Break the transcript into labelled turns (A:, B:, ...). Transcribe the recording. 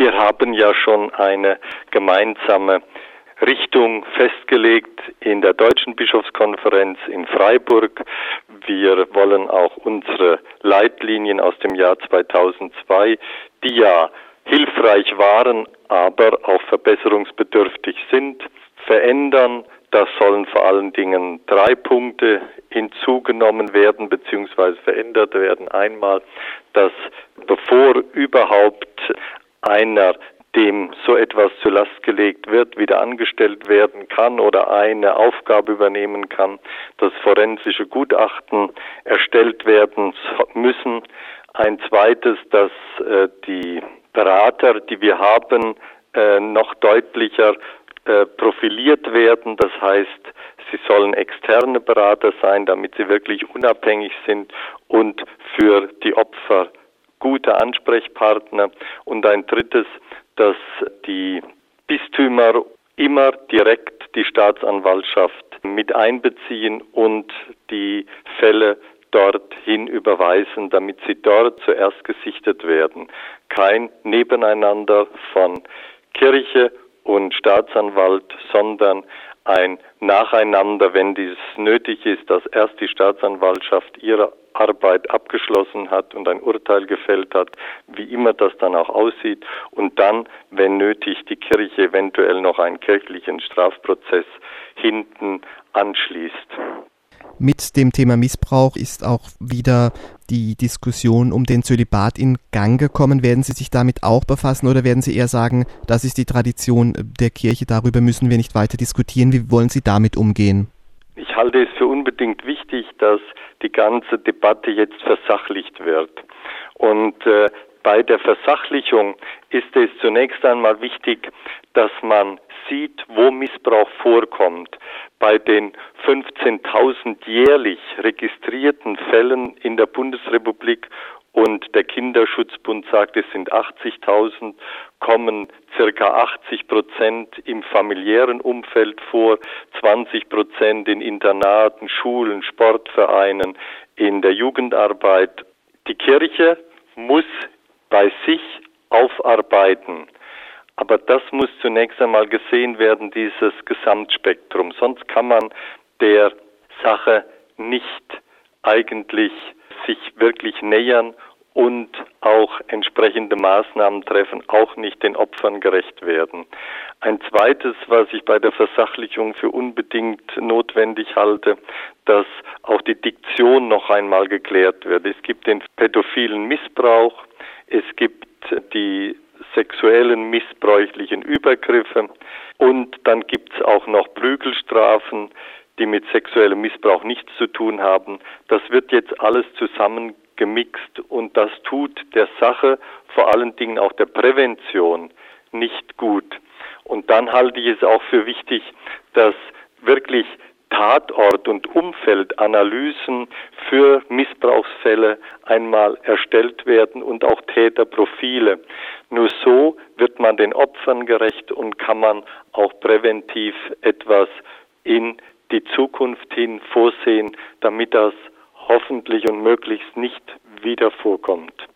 A: Wir haben ja schon eine gemeinsame Richtung festgelegt in der Deutschen Bischofskonferenz in Freiburg. Wir wollen auch unsere Leitlinien aus dem Jahr 2002, die ja hilfreich waren, aber auch verbesserungsbedürftig sind, verändern. Da sollen vor allen Dingen 3 Punkte hinzugenommen werden bzw. verändert werden. Einmal, dass bevor überhaupt einer, dem so etwas zur Last gelegt wird, wieder angestellt werden kann oder eine Aufgabe übernehmen kann, dass forensische Gutachten erstellt werden müssen. Ein zweites, dass die Berater, die wir haben, noch deutlicher profiliert werden. Das heißt, sie sollen externe Berater sein, damit sie wirklich unabhängig sind und für die Opfer gute Ansprechpartner. Und ein drittes, dass die Bistümer immer direkt die Staatsanwaltschaft mit einbeziehen und die Fälle dorthin überweisen, damit sie dort zuerst gesichtet werden. Kein Nebeneinander von Kirche und Staatsanwalt, sondern ein Nacheinander, wenn dies nötig ist, dass erst die Staatsanwaltschaft ihre Arbeit abgeschlossen hat und ein Urteil gefällt hat, wie immer das dann auch aussieht, und dann, wenn nötig, die Kirche eventuell noch einen kirchlichen Strafprozess hinten anschließt.
B: Mit dem Thema Missbrauch ist auch wieder die Diskussion um den Zölibat in Gang gekommen. Werden Sie sich damit auch befassen oder werden Sie eher sagen, das ist die Tradition der Kirche, darüber müssen wir nicht weiter diskutieren? Wie wollen Sie damit umgehen?
A: Ich halte es für unbedingt wichtig, dass die ganze Debatte jetzt versachlicht wird. Und bei der Versachlichung ist es zunächst einmal wichtig, dass man sieht, wo Missbrauch vorkommt. Bei den 15.000 jährlich registrierten Fällen in der Bundesrepublik und der Kinderschutzbund sagt, es sind 80.000, kommen circa 80% im familiären Umfeld vor, 20% in Internaten, Schulen, Sportvereinen, in der Jugendarbeit. Die Kirche muss bei sich aufarbeiten. Aber das muss zunächst einmal gesehen werden, dieses Gesamtspektrum. Sonst kann man der Sache nicht eigentlich sich wirklich nähern und auch entsprechende Maßnahmen treffen, auch nicht den Opfern gerecht werden. Ein zweites, was ich bei der Versachlichung für unbedingt notwendig halte, dass auch die Diktion noch einmal geklärt wird. Es gibt den pädophilen Missbrauch, es gibt die sexuellen missbräuchlichen Übergriffe und dann gibt es auch noch Prügelstrafen, die mit sexuellem Missbrauch nichts zu tun haben. Das wird jetzt alles zusammengemixt und das tut der Sache, vor allen Dingen auch der Prävention, nicht gut. Und dann halte ich es auch für wichtig, dass wirklich Tatort- und Umfeldanalysen für Missbrauchsfälle einmal erstellt werden und auch Täterprofile. Nur so wird man den Opfern gerecht und kann man auch präventiv etwas in die Zukunft hin vorsehen, damit das hoffentlich und möglichst nicht wieder vorkommt.